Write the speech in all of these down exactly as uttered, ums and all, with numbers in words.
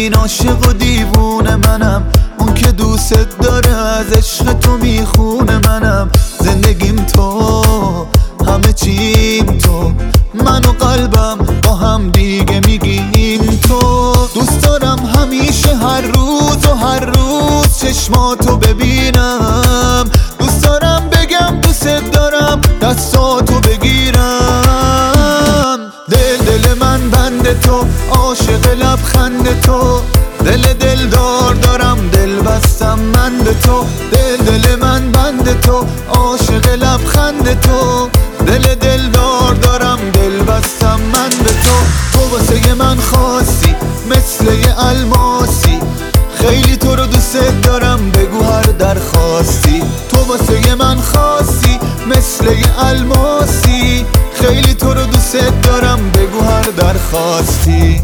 ببین عاشق و دیوونه منم، اون که دوست داره از عشق تو میخونه منم. زندگیم تو، همه چیم تو، من و قلبم با هم دیگه میگیم تو. دوست دارم همیشه هر روز و هر روز چشماتو ببینم. دوست دارم بگم دوست دارم، دستاتو بگیرم. دل دل من بند تو، عاشق لبخند تو. دل دل دار دارم، دل بستم من به تو. دل دل من بند تو، عاشق لبخند تو. دل دل دار دارم، دل بستم من به تو. تو واسه من خاصی، مثل یه الماسی. خیلی تو رو دوست دارم، بگو هر درخواستی. تو واسه من خاصی، مثل یه الماسی. خیلی تو رو دوست دارم، بگو هر درخواستی.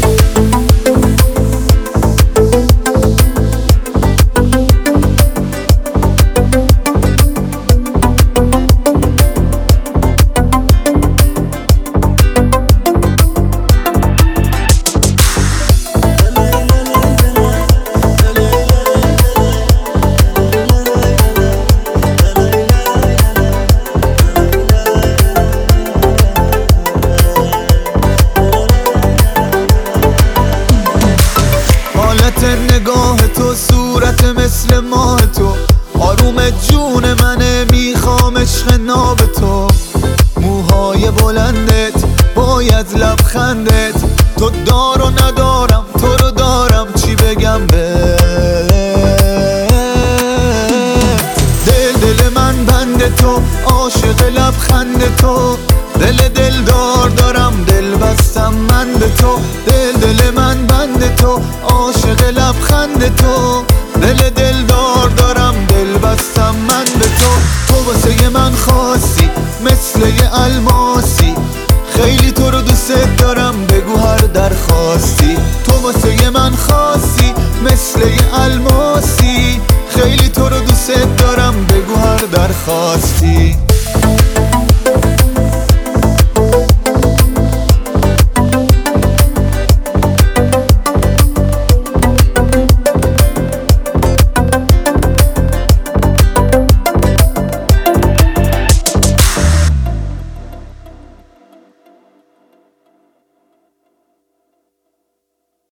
نگاه تو، صورت مثل ماه تو. آروم جون منه، میخوام عشق ناب تو. موهای بلندت، باید لبخندت. تو دار و ندارم، تو رو دارم، چی بگم بهت. دل دل من بند تو، عاشق لبخند تو. دل دل دار دارم، دل بستم من به تو. دل دل من بند تو، عاشق لبخند تو. دل دل دار دارم، دل بستم من به تو. تو واسه من خاصی، مثل یه الماسی. خیلی تو رو دوست دارم، بگو هر درخواستی. تو واسه من خاصی، مثل یه الماسی. خیلی تو رو دوست دارم، بگو هر درخواستی.